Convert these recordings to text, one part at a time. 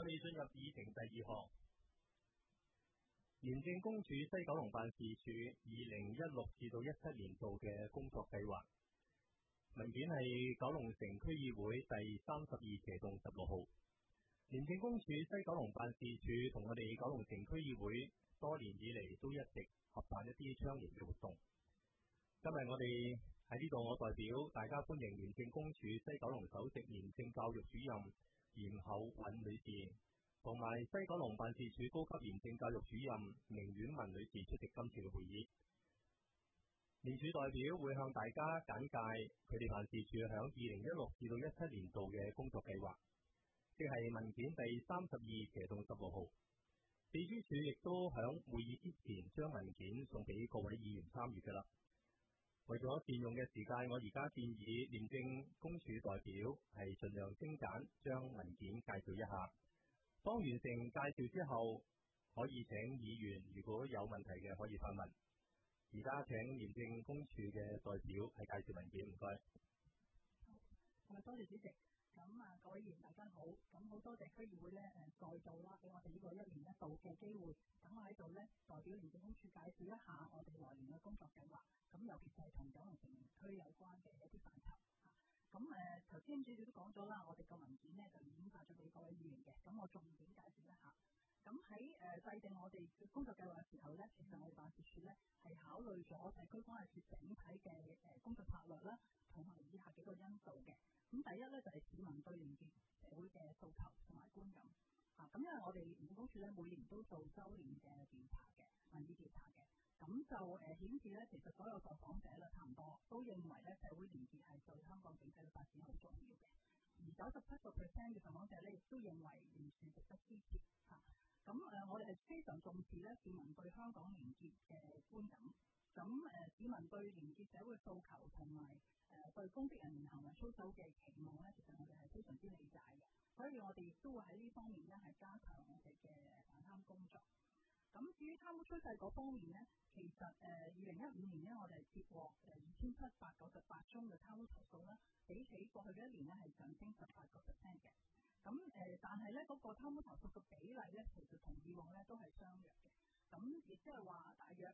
我哋進入議程第2項，廉政公署西九龍辦事處2016至到17年度嘅工作計劃。文件係九龍城區議會第32/16號。廉政公署西九龍辦事處同我哋九龍城區議會多年以嚟都一直合辦一啲倡廉嘅活動。今日我哋喺呢度，我代表大家歡迎廉政公署西九龍首席廉政教育主任嚴厚允女士，同埋西九龍辦事處高級廉政教育主任明婉文女士出席今次嘅會議。廉署代表會向大家簡介佢哋辦事處響2016至到17年度嘅工作計劃，即係文件第32/16號。秘書處亦都響會議之前將文件送俾各位議員參與㗎啦。為咗善用嘅時間，我而家建議廉政公署代表係盡量精簡，將文件介紹一下。當完成介紹之後，可以請議員如果有問題嘅可以發問。而家請廉政公署嘅代表係介紹文件，唔該。 好，多謝主席。咁各位議員大家好，咁好多謝區議會再度啦，俾我哋呢個1年1度嘅機會，等我喺度代表廉政公署介紹一下我哋來年嘅工作計劃。咁尤其是係同九龍城區有關嘅一啲範疇。咁頭先主席都講咗啦，我哋個文件就已經發咗俾各位議員嘅。咁我重點介紹一下。咁喺制定我哋工作計劃嘅時候其實我哋辦事處係考慮咗社區關係處整體嘅工作策略啦，同埋以下幾個因素嘅。咁第一就係市民對廉潔社會嘅訴求同埋觀感。咁因為我哋廉政公署每年都做周年嘅調查嘅民意調查嘅，咁就顯示其實所有受訪者差唔多都認為社會廉潔係對香港整體嘅發展好重要嘅，而97% 嘅受訪者亦都認為廉署值得支持。咁我哋係非常重視市民對香港廉潔嘅觀感。咁市民對廉潔社會訴求同埋對公職人員行為操守嘅期望其實我哋係非常之理解嘅，所以我哋亦都會喺呢方面係加強我哋嘅反貪工作。咁至於貪污趨勢嗰方面其實2015年我哋接獲2798宗嘅貪污投訴比起過去嘅1年係上升18%嘅。咁但係嗰個貪污投訴嘅比例其實同以往都係相若嘅。咁亦即係話大約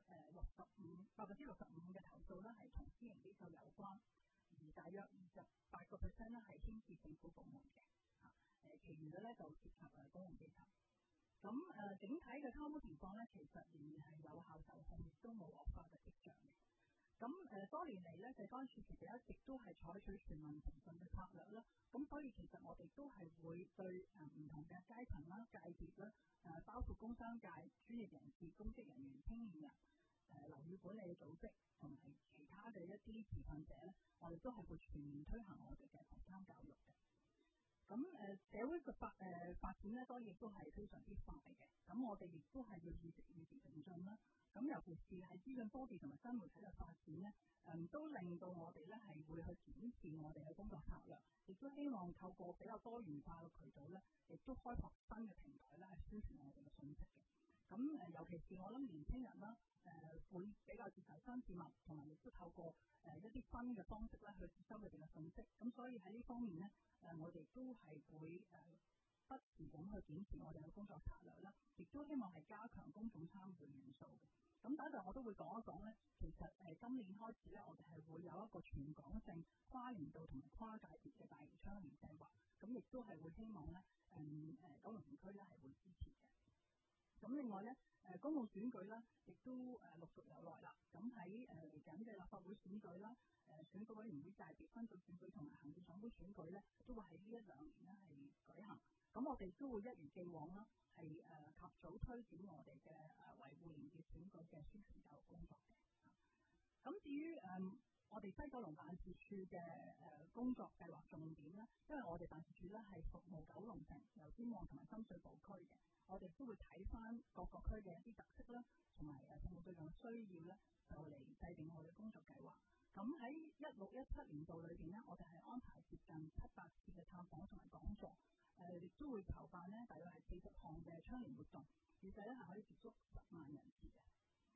65%嘅投訴係同私營機構有關，而大約28%係牽涉政府部門嘅。其餘嘅就涉及公共機構。咁整體嘅貪污情況其實仍然係有效受控，亦都冇惡化嘅跡象嘅。咁多年嚟社關處其實一直都係採取全民誠信嘅策略啦。咁所以其實我哋都係會對唔同嘅階層啦、界別啦，包括工商界、專業人士、公職人員、青年人、樓宇管理組織同埋其他嘅一啲持份者我哋都係會全面推行我哋嘅防貪教育嘅。咁社會嘅發展當然亦都係非常之快嘅。咁我哋亦都係要與時並進啦。咁尤其是喺資訊科技同埋新媒體嘅發展都令到我哋係會去檢視我哋嘅工作策略，亦都希望透過比較多元化嘅渠道亦都開拓新嘅平台係宣傳我哋嘅信息嘅。咁尤其是我諗年輕人會比較接受新事物，同埋亦都透過一啲新嘅方式去接收佢哋嘅信息。咁所以喺呢方面我哋都係會不時咁去檢視我哋嘅工作策略啦，亦都希望係加強公眾參與元素嘅。咁等陣我都會講一講其實今年開始我哋係會有一個全港性跨年度同埋跨界別嘅大型倡廉計劃，咁亦都係會希望九龍城區係會支持嘅。咁另外公共選舉亦都陸續有來啦。咁喺嚟緊嘅立法會選舉啦、選舉委員會界別分組選舉同埋行政長官選舉都會喺呢1-2年係舉行。咁我哋都會一如既往係及早推展我哋嘅維護廉潔選舉嘅宣傳教育工作嘅。咁至於我哋西九龍辦事處嘅工作計劃重點因為我哋辦事處係服務九龍城、油尖旺同埋深水埗區嘅，我哋都會睇翻各個區嘅一啲特色啦，同埋服務對象嘅需要就嚟制定我哋工作計劃。咁喺16-17年度裏邊我哋係安排接近700次嘅探訪同埋講座，亦都會籌辦大約係40項嘅倡廉活動，預計係可以接觸10萬人次嘅。咁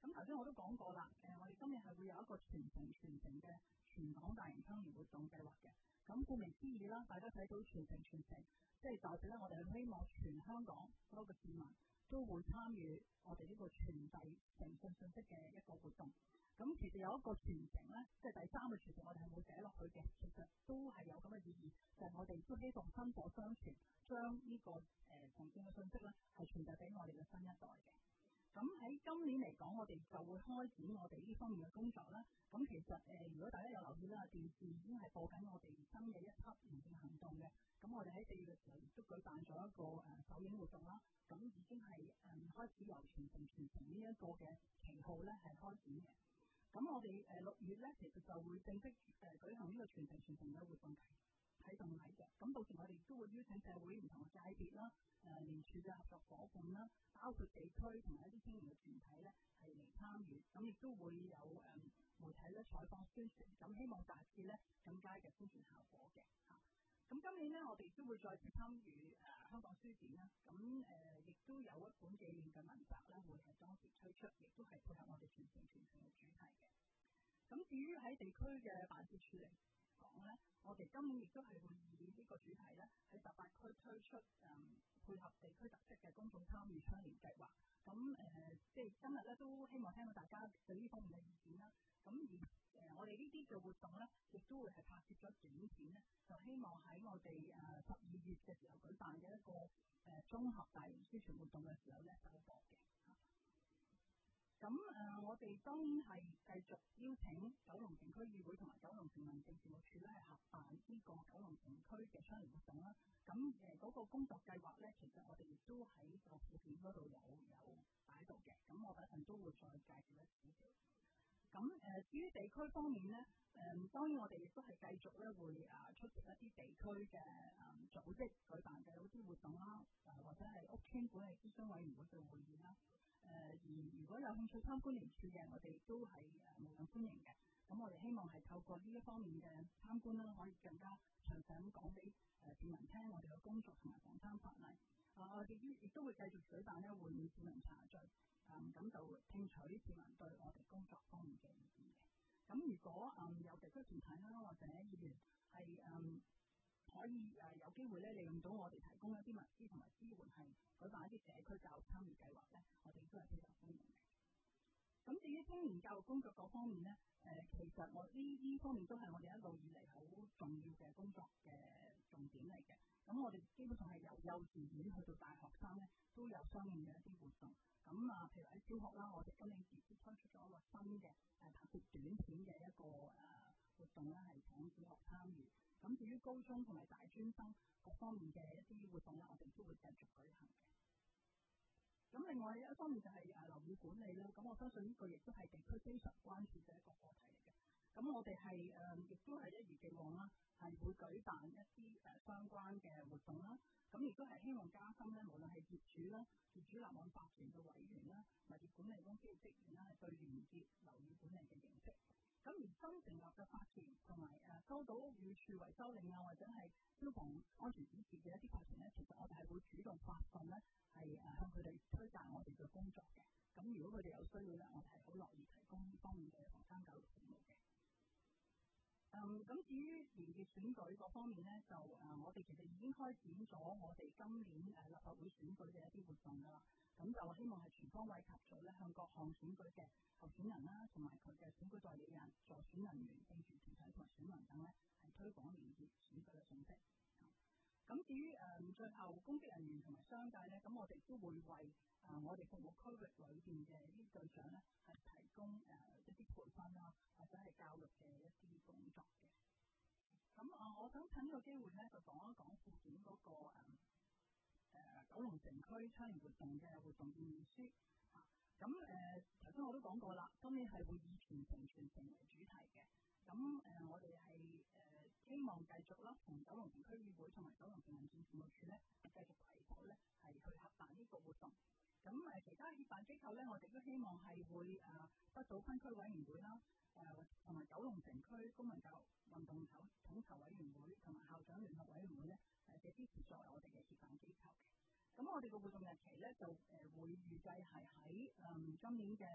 咁頭先我都講過啦，我哋今年係會有一個全城嘅全港大型青年活動計劃嘅。咁顧名思義啦，大家睇到全城，即係代表咧，我哋係希望全香港所有嘅市民都會參與我哋呢個傳遞誠信信息嘅一個活動。咁其實有一個傳承咧，即係第三個傳承，我哋係冇寫落去嘅，其實都係有咁嘅意義，就係我哋都希望薪火相傳，將呢個誠信嘅信息咧係傳遞俾我哋嘅新一代嘅。咁喺今年嚟講，我哋就會開展我哋呢方面嘅工作啦。咁其實如果大家有留意啦，電視已經係播緊我哋新嘅一輯廉政行動嘅。咁我哋喺4月嘅時候亦都舉辦咗一個首映活動啦。咁已經係開始由傳承呢一個嘅旗號咧係開展嘅。咁我哋6月咧，其實就會正式舉行呢個傳承嘅活動啟動禮嘅。咁到時我哋都會邀請社會唔同嘅界別啦、聯署嘅合作伙伴啦，包括地區同埋一啲青年嘅團體咧係嚟參與。咁亦都會有媒體咧採訪宣傳，咁希望達至咧更佳嘅宣傳效果嘅嚇。咁今年咧，我哋都會再次參與香港書展啦。咁亦都有一本紀念嘅文集咧，會係當時推出，亦都係配合我哋傳承嘅主題嘅。咁至於喺地區嘅辦事處嚟講咧，我哋今年亦都係會以呢個主題咧喺18區推出配合地區特色嘅公眾參與倡廉計劃。咁即係今日咧都希望聽到大家對呢方面嘅意見啦。咁而我哋呢啲嘅活動咧，亦都會係拍攝咗短片咧，就希望喺我哋12月嘅時候舉辦嘅一個綜合大型宣傳活動嘅時候咧首播嘅。咁我哋當然係繼續邀請九龍城區議會同埋九龍城民政事務處咧係合辦呢個九龍城區嘅倡廉活動啦。咁嗰個工作計劃咧，其實我哋亦都喺個附片嗰度有擺到嘅。咁我等陣都會再介紹一少少。咁至於地區方面咧，當然我哋亦都係繼續咧會出席一啲地區嘅組織舉辦嘅一啲活動啦，或者係屋邨管理諮詢委員會嘅會議啦。而如果有興趣參觀廉署嘅，我哋都係無任歡迎嘅。咁我哋希望係透過呢一方面嘅參觀啦，可以更加詳細咁講俾市民聽我哋嘅工作同埋防貪法例。我哋亦都會繼續舉辦咧會議市民茶敘，咁就聽取市民對我哋工作方面嘅意見嘅。咁如果有地區團體啦或者議員係可以有機會咧利用到我哋提供一啲物資同埋支援，係舉辦一啲社區教育參與計劃咧，我哋都係非常歡迎嘅。咁至於青年教育工作嗰方面咧，其實我呢方面都係我哋一路以嚟好重要嘅工作嘅重點嚟嘅。咁我哋基本上係由幼稚園去到大學生咧，都有相應嘅一啲活動。咁譬如喺小學啦，我哋今年亦都推出咗一個新嘅拍攝短片嘅一個活動咧，係請小學參與。咁至於高中同埋大專生各方面嘅一啲活動咧，我哋都會繼續舉行嘅。咁另外一方面就係樓宇管理啦。咁我相信呢個亦都係地區非常關注嘅一個課題嚟嘅。咁我哋係亦都係一如既往啦，係會舉辦一啲相關嘅活動啦。咁亦都係希望加深咧，無論係業主啦、業主立案法團嘅委員啦、物業管理公司嘅職員啦，係對廉潔樓宇管理嘅認識。咁而新成立嘅法團同埋收到屋宇署維修令或者係消防安全指示嘅一啲法團咧，其實我哋係會主動發信咧，係向佢哋推介我哋嘅工作嘅。咁如果佢哋有需要咧，我哋係好樂意提供呢方面嘅防貪教育服務嘅。咁至於廉潔選舉嗰方面咧，就我哋其實已經開展咗我哋今年立法會選舉嘅一啲活動㗎啦。咁就希望係全方位及早咧，向各項選舉嘅候選人啦，同埋佢嘅選舉代理人、助選人員、政治團體同埋選民等咧，係推廣廉潔選舉嘅信息。咁至於最後公職人員同埋商界咧，咁我哋都會為我哋服務區域裏邊嘅呢啲對象咧，係提供一啲培訓啦，或者係教育嘅一啲工作嘅。咁我想趁呢個機會咧，就講一講附件嗰個九龍城區倡廉活動嘅活動建議書。咁頭先我都講過啦，今年係會以全城為主題嘅。咁我哋係希望繼續啦，同九龍城區議會同埋九龍城民政事務處咧，繼續攜手咧，係去合辦呢個活動。咁其他協辦機構咧，我哋都希望係會得到分區委員會啦，同埋九龍城區公民教育運動統籌委員會同埋校長聯合委員會咧嘅支持作為我哋嘅協辦機構嘅。咁我哋個活動日期咧就會預計係喺今年嘅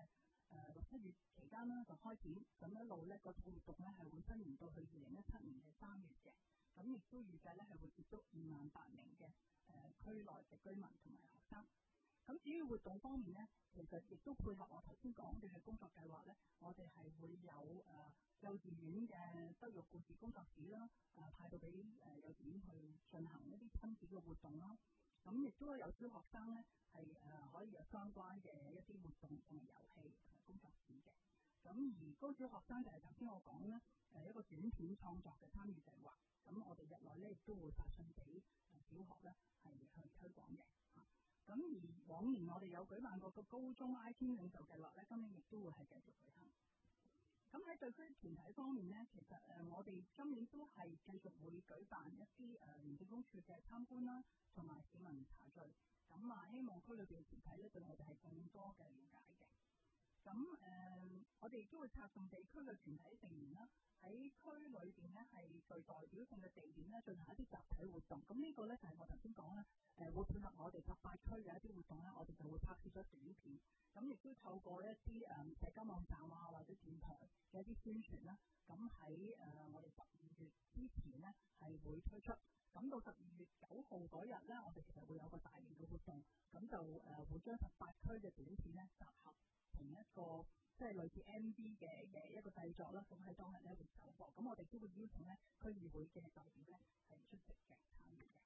6、7月期間啦就開展，咁一路咧個活動咧係會伸延到去2017年嘅3月嘅，咁亦都預計咧係會接觸28,000名嘅區內嘅居民同埋學生。咁至於活動方面咧，其實亦都配合我頭先講嘅工作計劃咧，我哋係會有幼稚園嘅德育故事工作室啦，派到俾幼稚園去進行一啲親子嘅活動啦。咁亦都有小學生咧係可以有相關嘅一啲活動同埋遊戲同埋工作室嘅。咁而高小學生就係頭先我講咧一個短片創作嘅參與計劃。咁我哋日內咧亦都會發信俾小學咧係去推廣嘅。咁而往年我哋有舉辦過個高中 IT 領袖計劃咧，今年亦都會係繼續舉行。咁喺地區團體方面咧，其實我哋今年都係繼續會舉辦一啲廉政公署嘅參觀啦，同埋市民茶聚。咁希望區裏邊嘅團體咧對我哋係更多嘅了解嘅。咁我哋亦都會策動地區嘅團體成員啦，喺區裏邊咧係具代表性嘅地點咧進行一啲集體活動。咁呢個咧就係我頭先講啦，會配合我哋18區嘅一啲活動咧，我哋就會拍攝咗短片。咁亦都透過一啲社交網站或者電台嘅一啲宣傳啦。咁喺我哋12月之前咧係會推出。咁到12月9號嗰日咧，我哋其實會有個大型嘅活動，咁就會將18區嘅短片咧集合成一個即係類似 MV 嘅一個製作啦。咁喺當日咧會首播，咁我哋都會邀請咧區議會嘅代表咧係出席嘅參與嘅。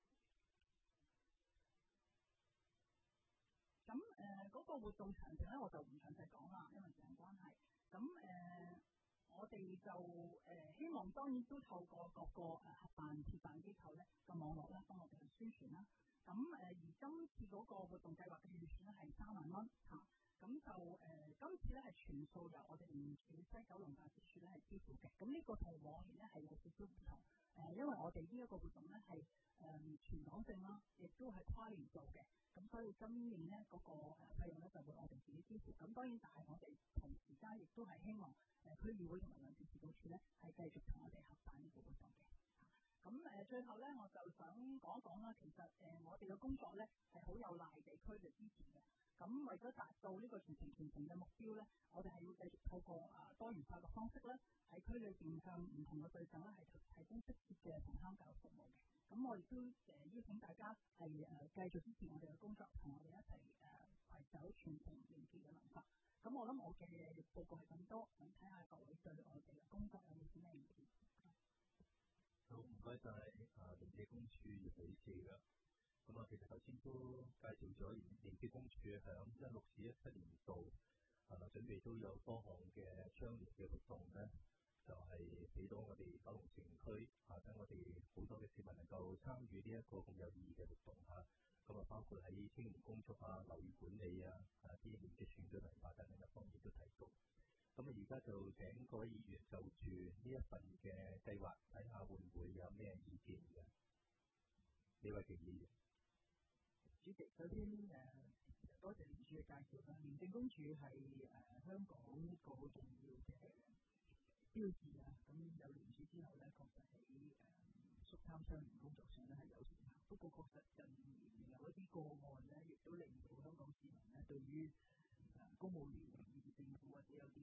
咁嗰個活動詳情咧我就唔詳細講啦，因為時間關係。咁我哋就希望當然都透過各個合辦協辦機構咧嘅網絡咧幫我哋去宣傳啦。咁而今次嗰個活動計劃嘅預算咧係3萬蚊嚇。咁就今次咧係全數由我哋廉署西九龍辦事處咧係支付嘅。咁呢個同往年咧係有少少唔同，因為我哋呢一個活動咧係全港性啦，亦都係跨年做嘅。咁所以今年咧嗰個費用咧就會我哋自己支付。咁當然但係我哋同時間亦都係希望區議會同埋民政事務處咧係繼續同我哋合辦呢個活動嘅。咁最後咧我就想講一講啦，其實我哋嘅工作咧係好有賴地區嘅支持嘅。咁為咗達到呢個全城健康嘅目標咧，我哋係要繼續透過多元化嘅方式咧，喺區裏邊向唔同嘅對象咧係提供適切嘅同鄉教育服務嘅。咁我亦都邀請大家係繼續支持我哋嘅工作，同我哋一齊攜手傳承廉潔嘅文化。咁我諗我嘅報告係咁多，想睇下各位對我哋嘅工作有冇啲咩意見？ 好，唔該晒廉政公署葉女士啦。咁其實頭先都介紹咗廉政公署響16至17年度準備都有多項嘅倡廉嘅活動咧，就係俾到我哋九龍城區等我哋好多嘅市民能夠參與呢一個咁有意義嘅活動嚇。咁包括喺青年工作樓宇管理啲廉潔選舉文化等另一方面都提到。咁而家就請各位議員就住呢一份嘅計劃睇下會唔會有咩意見嘅？李慧瓊議員。 主席，首先多謝廉署嘅介紹啦。廉政公署係香港一個好重要嘅標誌啊。咁有廉署之後咧，確實喺肅貪倡廉工作上咧係有成效。不過確實近年有一啲個案咧，亦都令到香港市民咧對於公務員以至政府或者有啲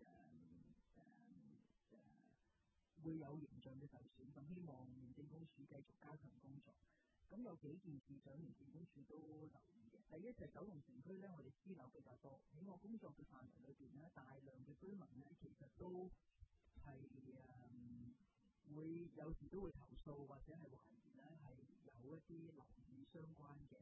會有形象嘅受損。咁希望廉政公署繼續加強工作。咁有幾件事想廉政公署都留意嘅。第一就係九龍城區咧，我哋私樓比較多，喺我工作嘅範圍裏邊咧，大量嘅居民咧其實都係會有時都會投訴或者係懷疑咧係有一啲樓宇相關嘅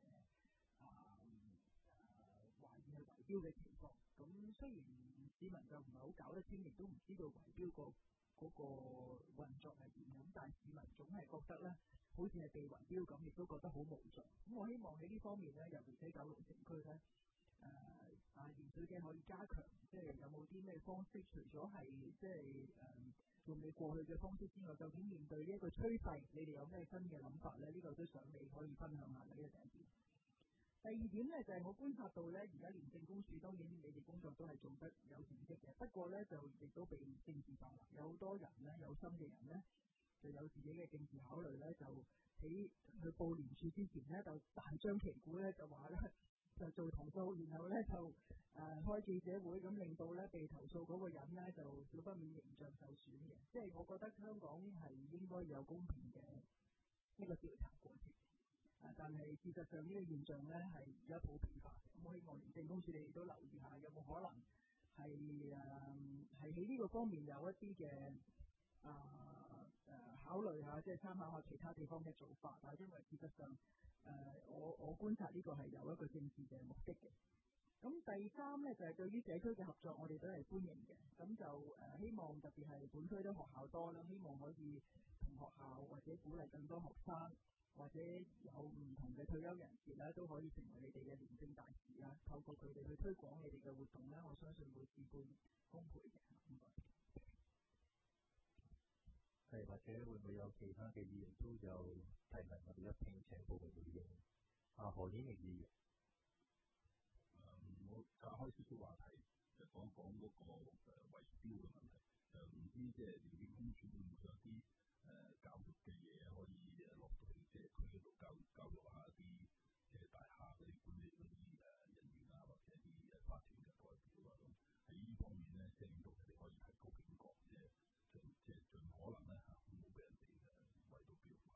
懷疑係圍標嘅情況。咁雖然市民就唔係好搞得清，亦都唔知道圍標嗰個運作係點樣，但係市民總係覺得咧，好似係被圍標咁，亦都覺得好無助。咁我希望喺呢方面咧，尤其喺九龍城區咧，廉署嘅可以加強，即係有冇啲咩方式？除咗係即係用你過去嘅方式之外，究竟面對呢一個趨勢，你哋有咩新嘅諗法咧？呢個都想你可以分享下嘅。呢個第一點。第二點咧就係我觀察到咧，而家廉政公署當然你哋工作都係做得有成績嘅，不過咧就亦都被政治化啦。有好多人咧，有心嘅人咧，就有自己嘅政治考慮咧，就喺去報廉署之前咧，就大張旗鼓咧就話咧， 就做投訴，然後咧就開記者會，咁令到咧被投訴嗰個人咧就少不免形象受損嘅。即係我覺得香港係應該有公平嘅一個調查過程。但係事實上呢個現象咧係而家普遍化嘅。咁我希望廉政公署你哋都留意下，有冇可能係喺呢個方面有一啲嘅考慮下，即係參考下其他地方嘅做法。但係因為事實上我觀察呢個係有一個政治嘅目的嘅。咁第三咧就係對於社區嘅合作，我哋都係歡迎嘅。咁就希望特別係本區都學校多啦，希望可以同學校或者鼓勵更多學生，或者有唔同嘅退休人士咧，都可以成為你哋嘅廉政大使啦。透過佢哋去推廣你哋嘅活動咧，我相信會事半功倍嘅。 係或者會唔會有其他嘅議員都有提問，我哋一並請部門回應。何顯明議員。 我岔開少少話題，就講嗰個圍標嘅問題。唔知即係廉政公署會唔會有啲教育嘅嘢可以落到去社區嗰度教育下一啲即係大廈嗰啲管理嗰啲人員啊，或者啲法團嘅代表啊，咁喺呢方面咧，即係令到佢哋可以提高警覺，即係盡可能咧唔好俾人哋圍到標啊。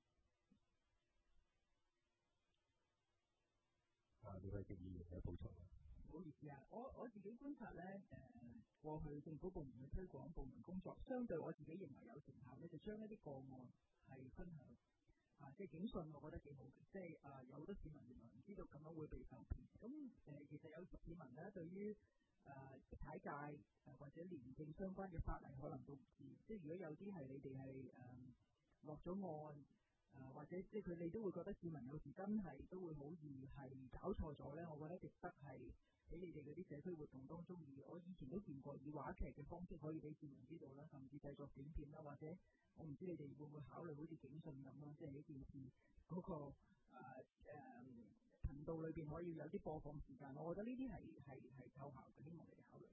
呢位議員有補充啊？ 唔好意思啊，我自己觀察咧，過去政府部門嘅推廣部門工作，相對我自己認為有成效咧，就將一啲個案係分享即係警訊，我覺得幾好嘅。即係有好多市民原來唔知道咁樣會被受騙。咁其實有市民咧對於踩界或者廉政相關嘅法例可能都唔知。即係如果有啲係你哋係落咗案。或者即係佢哋都會覺得市民有時真係都會好易係搞錯咗咧，我覺得值得係喺你哋嗰啲社區活動當中，我以前都見過以話劇嘅方式可以俾市民知道啦，甚至製作短片啦，或者我唔知你哋會唔會考慮好似警訊咁啦，即係喺電視嗰個頻道裏邊可以有啲播放時間，我覺得呢啲係奏效嘅，希望你哋考慮。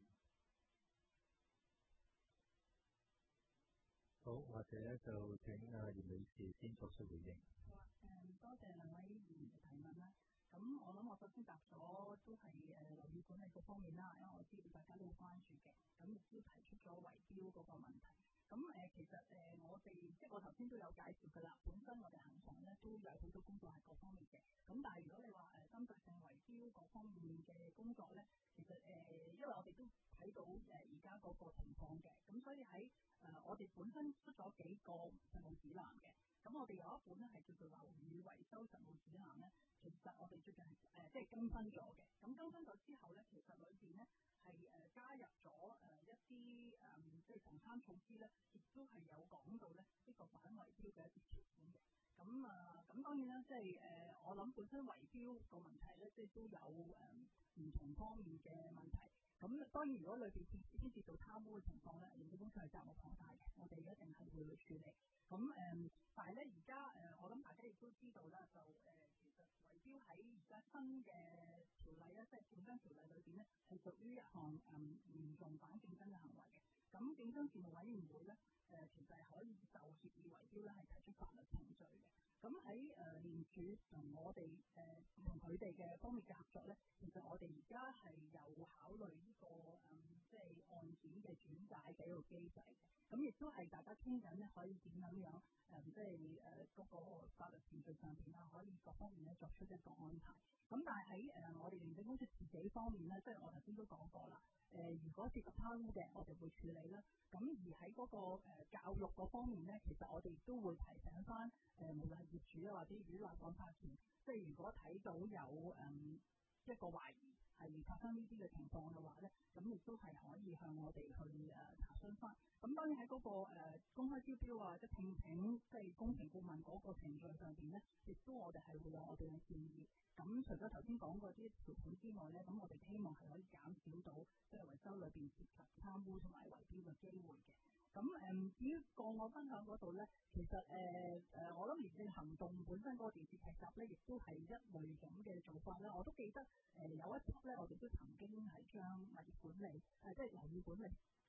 好，或者就請嚴女士先作出回應。 好啊，多謝兩位議員嘅提問啦。咁我諗我首先答咗都係樓宇管理局方面啦，因為我知道大家都好關注嘅，咁亦都提出咗圍標嗰個問題。咁其實我哋即係我頭先都有介紹㗎啦，本身我哋恆常咧都有好多工作係各方面嘅。咁但係如果你話針對性圍標嗰方面嘅工作咧，其實因為我哋都睇到而家嗰個情況嘅，咁所以喺我哋本身出咗幾個實務指南嘅。咁我哋有一本咧係叫做樓宇維修實務指南咧，其實我哋最近即係更新咗嘅。咁更新咗之後咧，其實裏邊咧係加入咗一啲即係防貪措施咧，亦都係有講到咧呢個反圍標嘅一啲條款嘅。咁當然啦，即係我諗本身圍標個問題咧，即係都有唔同方面嘅問題。咁當然如果裏邊牽涉到貪污嘅情況咧，廉政公署係責無旁貸嘅，我哋一定係會去處理。咁但係咧而家我諗大家亦都知道啦，就其實圍標喺而家新嘅條例咧，即係競爭條例裏邊咧，係屬於一項嚴重反競爭嘅行為嘅。咁競爭事務委員會咧其實係可以就協議圍標咧係提出法律程序嘅。咁喺廉署同我哋同佢哋嘅方面嘅合作咧，其實我哋而家係有考慮呢個即係案件嘅轉介嘅一個機制嘅。咁亦都係大家傾緊咧，可以點樣即係嗰個法律程序上邊啦，可以各方面咧作出一個安排。咁但係喺我哋廉政公署自己方面咧，即係我頭先都講過啦。如果涉及貪污嘅，我哋會處理啦。咁而喺嗰個教育嗰方面咧，其實我哋都會提醒翻無論業主啊或者與立案法團，即係如果睇到有一個懷疑係發生呢啲嘅情況嘅話咧，咁亦都係可以向我哋去查詢翻。咁當然喺嗰個公開招標啊，即係聘請即係工程顧問嗰個程序上邊咧，亦都我哋係會有我哋嘅建議。咁除咗頭先講嗰啲條款之外咧，咁我哋希望係可以減少到即係維修裏邊涉及貪污同埋圍標嘅機會嘅。咁至於個案分享嗰度咧，其實我諗廉政行動本身嗰個電視劇集咧，亦都係一類咁嘅做法啦。我都記得有一輯咧，我哋都曾經係將物業管理即係樓宇管理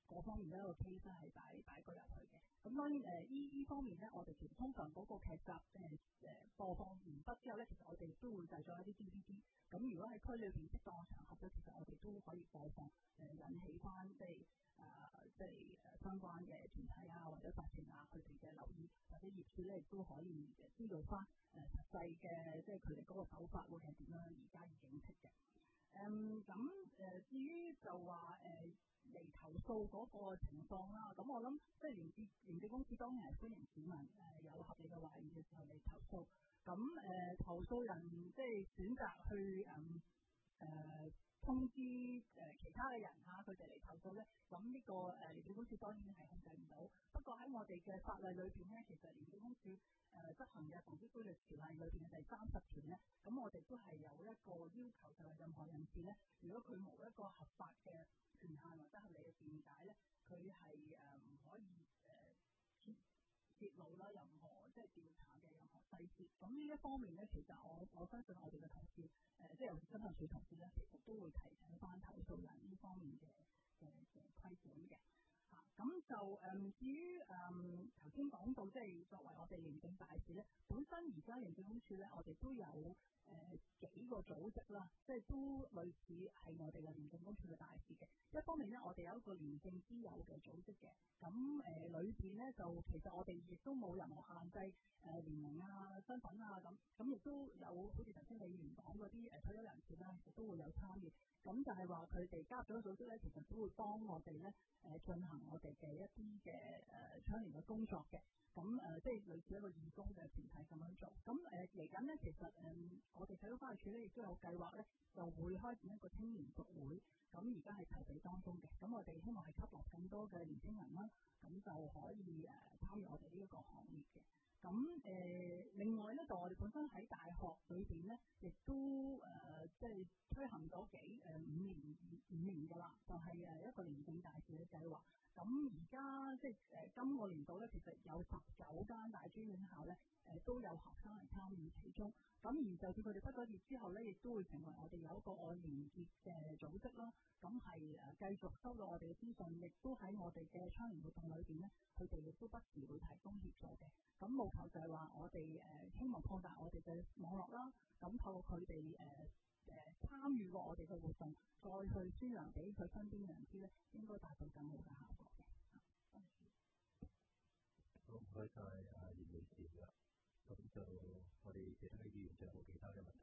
嗰方面咧個 case 係擺過入去嘅。咁當然依方面咧，我哋其實通常嗰個劇集播放完畢之後咧，其實我哋都會製作一啲 DVD。咁如果喺區裏邊適當嘅場合咧，其實我哋都可以播放，引起翻相關嘅團體啊或者法團啊佢哋嘅留意，或者業主咧亦都可以知道翻實際嘅即係佢哋嗰個手法會係點樣而加以警惕嘅。至於就話嚟投訴嗰個情況啦，咁我諗即係廉政公署當然係歡迎市民有合理嘅懷疑嘅時候嚟投訴。咁投訴人即係選擇去通知其他嘅人佢哋嚟投訴咧，咁呢個廉政公署當然係控制唔到。不過喺我哋嘅法例裏邊咧，其實廉政公署執行嘅防止賄賂條例裏邊嘅第30條咧，咁我哋都係有一個要求，就係任何人士咧，如果佢冇一個合法嘅權限或者合理嘅辯解咧，佢係唔可以泄露啦任何即係調查嘅任何細節。咁呢一方面咧，其實我相信我哋嘅同事即係由執行處同事咧，其實都會提醒翻投訴人呢方面嘅規管嘅。咁就至於頭先講到即係作為我哋廉政大使咧，本身而家廉政公署咧，我哋都有幾個組織啦，即係都類似係我哋嘅廉政公署嘅大使嘅。一方面咧，我哋有一個廉政之友嘅組織嘅，咁裏邊咧就其實我哋亦都冇任何限制年齡啊、身份啊咁亦都有好似頭先李議員講嗰啲退休人士啦，其實都會有參與。咁就係話佢哋加入咗組織咧，其實都會幫我哋咧進行我哋嘅一啲嘅倡廉嘅工作嘅。咁即係類似一個義工嘅團體咁樣做。咁嚟緊咧，其實我哋社會法律署咧亦都有計劃咧，就會開展一個青年續會。咁而家係籌備當中嘅。咁我哋希望係吸納更多嘅年輕人啦，咁就可以參與我哋呢一個行業嘅。咁另外咧，就我哋本身喺大學裏邊咧，亦都即係推行咗5年㗎啦，就係一個廉政大使嘅計劃。咁而家即係今個年度咧，其實有19間大專院校咧，都有學生嚟參與其中。咁而就算佢哋畢咗業之後咧，亦都會成為我哋有一個愛廉潔嘅組織啦。咁係繼續收到我哋嘅資訊，亦都喺我哋嘅倡廉活動裏邊咧，佢哋亦都不時會提供協助嘅。咁務求就係話我哋希望擴大我哋嘅網絡啦。咁透過佢哋參與過我哋嘅活動，再去宣揚俾佢身邊嘅人知咧，應該達到更好嘅效果嘅。 好，唔該晒葉女士啦。咁就我哋其他議員就冇其他嘅問題。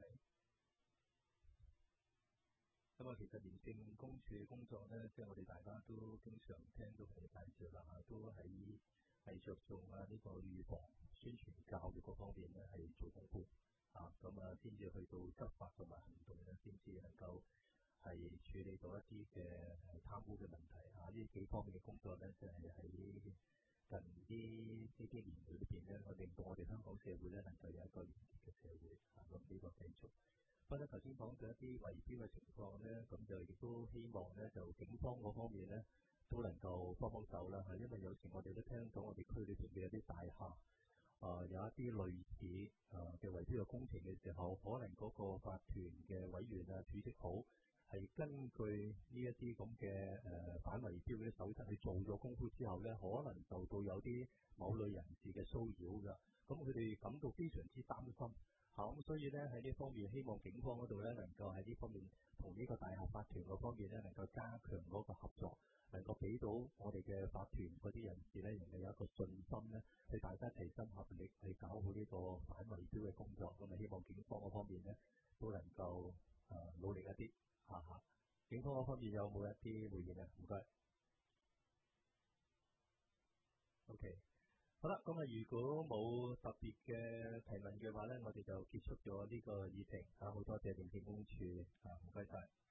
咁其實廉政公署嘅工作咧，即係我哋大家都經常聽到佢哋介紹啦，都係着重呢個預防、宣傳、教育嗰方面咧係做功夫咁先至去到執法同埋行動咧，先至能夠係處理到一啲嘅貪污嘅問題呢幾方面嘅工作咧，就係喺近呢啲年裏邊咧，我令到我哋香港社會咧能夠有一個廉潔嘅社會咁呢個繼續。不過頭先講咗一啲圍標嘅情況咧，咁就亦都希望咧就警方嗰方面咧都能夠幫手啦因為有時我哋都聽到我哋區裏邊嘅一啲大廈有一啲類似嘅圍標嘅工程嘅時候，可能嗰個法團嘅委員主席好係根據呢一啲咁嘅反圍標嘅守則去做咗功夫之後咧，可能受到有啲某類人士嘅騷擾㗎，咁佢哋感到非常之擔心咁所以咧喺呢方面，希望警方嗰度咧能夠喺呢方面同呢個大廈法團嗰方面咧能夠加強嗰個合作，能夠俾到我哋嘅法團嗰啲人士咧，仍然有一個信心咧，去大家齊心合力去搞好呢個反圍標嘅工作。咁希望警方嗰方面咧都能夠努力一啲警方嗰方面有冇一啲回應啊？唔該。OK。好啦，咁如果冇特別嘅提問嘅話咧，我哋就結束咗呢個議程好多謝廉政公署唔該晒。